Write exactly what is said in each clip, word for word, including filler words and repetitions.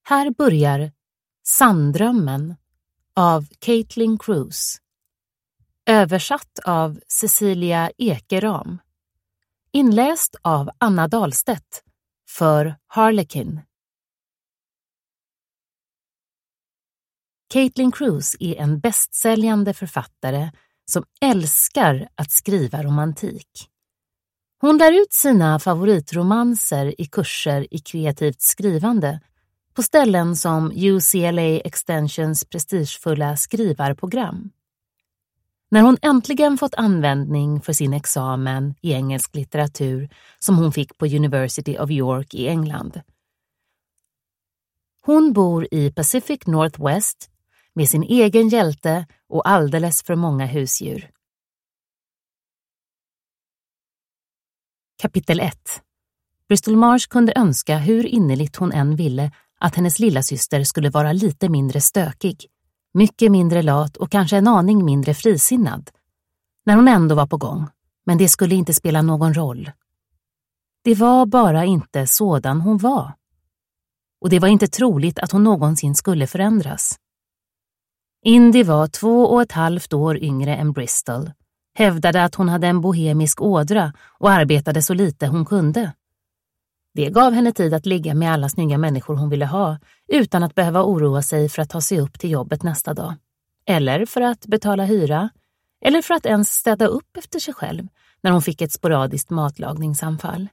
Här börjar Sanddrömmen av Caitlin Cruz. Översatt av Cecilia Ekeram. Inläst av Anna Dahlstedt för Harlequin. Caitlin Cruz är en bästsäljande författare som älskar att skriva romantik. Hon lär ut sina favoritromanser i kurser i kreativt skrivande på ställen som U C L A Extensions prestigefulla skrivarprogram. När hon äntligen fått användning för sin examen i engelsk litteratur som hon fick på University of York i England. Hon bor i Pacific Northwest med sin egen hjälte och alldeles för många husdjur. Kapitel ett. Bristol Marsh kunde önska hur innerligt hon än ville att hennes lilla syster skulle vara lite mindre stökig, mycket mindre lat och kanske en aning mindre frisinnad, när hon ändå var på gång, men det skulle inte spela någon roll. Det var bara inte sådan hon var. Och det var inte troligt att hon någonsin skulle förändras. Indy var två och ett halvt år yngre än Bristol, hävdade att hon hade en bohemisk ådra och arbetade så lite hon kunde. Det gav henne tid att ligga med alla snygga människor hon ville ha utan att behöva oroa sig för att ta sig upp till jobbet nästa dag. Eller för att betala hyra. Eller för att ens städa upp efter sig själv när hon fick ett sporadiskt matlagningsanfall.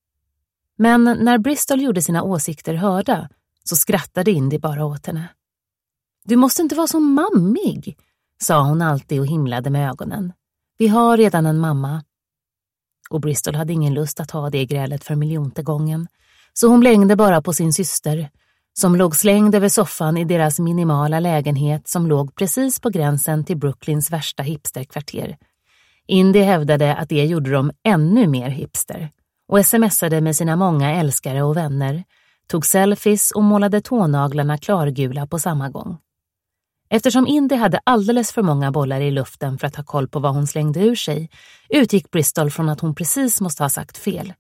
Men när Bristol gjorde sina åsikter hörda så skrattade Indy bara åt henne. Du måste inte vara så mammig, sa hon alltid och himlade med ögonen. Vi har redan en mamma. Och Bristol hade ingen lust att ha det grälet för miljonte gången, så hon blängde bara på sin syster, som låg slängd över soffan i deras minimala lägenhet som låg precis på gränsen till Brooklyns värsta hipsterkvarter. Indy hävdade att det gjorde dem ännu mer hipster och smsade med sina många älskare och vänner, tog selfies och målade tånaglarna klargula på samma gång. Eftersom Indy hade alldeles för många bollar i luften för att ha koll på vad hon slängde ur sig, utgick Bristol från att hon precis måste ha sagt fel.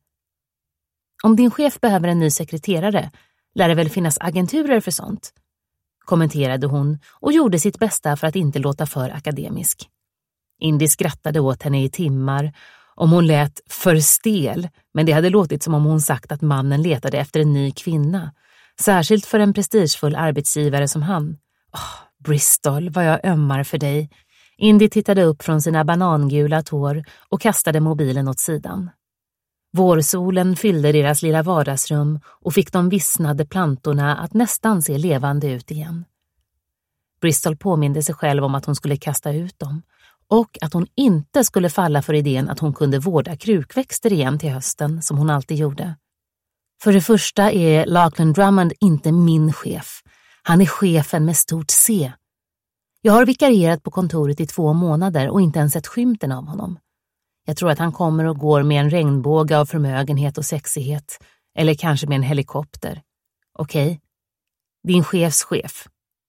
Om din chef behöver en ny sekreterare, lär det väl finnas agenturer för sånt, kommenterade hon och gjorde sitt bästa för att inte låta för akademisk. Indy skrattade åt henne i timmar om hon lät för stel, men det hade låtit som om hon sagt att mannen letade efter en ny kvinna, särskilt för en prestigefull arbetsgivare som han. Åh, Bristol, vad jag ömmar för dig. Indy tittade upp från sina banangula tår och kastade mobilen åt sidan. Vårsolen fyllde deras lilla vardagsrum och fick de vissnade plantorna att nästan se levande ut igen. Bristol påminde sig själv om att hon skulle kasta ut dem och att hon inte skulle falla för idén att hon kunde vårda krukväxter igen till hösten som hon alltid gjorde. För det första är Lachlan Drummond inte min chef. Han är chefen med stort C. Jag har vikarierat på kontoret i två månader och inte ens sett skymten av honom. Jag tror att han kommer och går med en regnbåge av förmögenhet och sexighet. Eller kanske med en helikopter. Okej? Okay. Din chefs chef.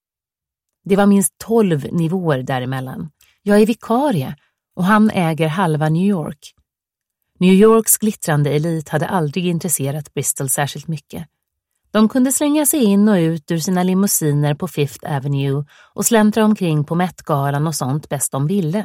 Det var minst tolv nivåer däremellan. Jag är vikarie och han äger halva New York. New Yorks glittrande elit hade aldrig intresserat Bristol särskilt mycket. De kunde slänga sig in och ut ur sina limousiner på Fifth Avenue och släntra omkring på Met-galan och sånt bäst de ville.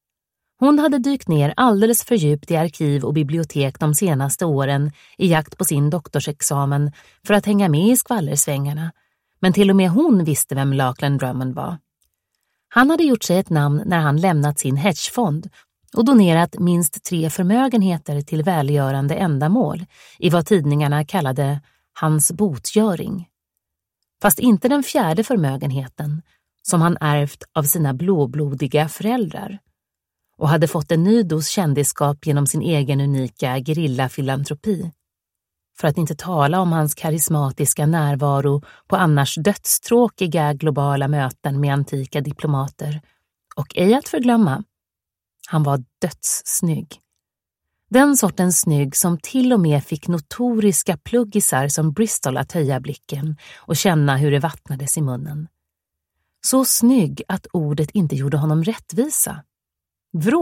Hon hade dykt ner alldeles för djupt i arkiv och bibliotek de senaste åren i jakt på sin doktorsexamen för att hänga med i skvallersvängarna, men till och med hon visste vem Lachlan Drummond var. Han hade gjort sig ett namn när han lämnat sin hedgefond och donerat minst tre förmögenheter till välgörande ändamål i vad tidningarna kallade hans botgöring. Fast inte den fjärde förmögenheten som han ärvt av sina blåblodiga föräldrar och hade fått en ny dos kändisskap genom sin egen unika gerillafilantropi. För att inte tala om hans karismatiska närvaro på annars dödstråkiga globala möten med antika diplomater. Och ej att förglömma, han var dödssnygg. Den sortens snygg som till och med fick notoriska pluggisar som Bristol att höja blicken och känna hur det vattnades i munnen. Så snygg att ordet inte gjorde honom rättvisa.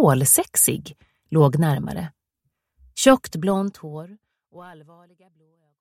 Vrålsexig låg närmare. Tjockt blont hår och allvarliga blå ögon.